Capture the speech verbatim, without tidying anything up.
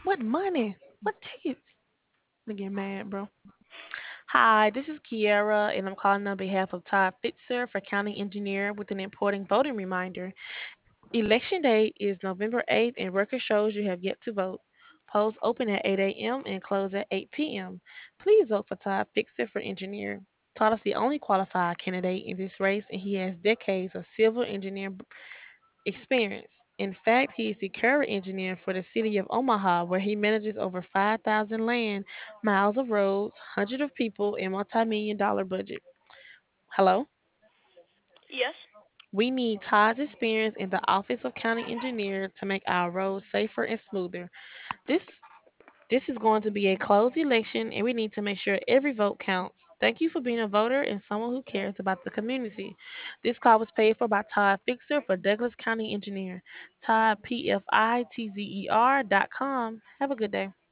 What money? What tickets? I get mad, bro. Hi, this is Kiara, and I'm calling on behalf of Todd Fitzer for County Engineer with an important voting reminder. Election day is November eighth, and record shows you have yet to vote. Polls open at eight a m and close at eight p m. Please vote for Todd Fixer for engineer. Todd is the only qualified candidate in this race, and he has decades of civil engineering experience. In fact, he is the current engineer for the city of Omaha, where he manages over five thousand land, miles of roads, hundreds of people, and multi-million dollar budget. Hello? Yes. We need Todd's experience in the Office of County Engineer to make our roads safer and smoother. This this is going to be a closed election, and we need to make sure every vote counts. Thank you for being a voter and someone who cares about the community. This call was paid for by Todd Fixer for Douglas County Engineer. Todd, P F I T Z E R dot com. Have a good day.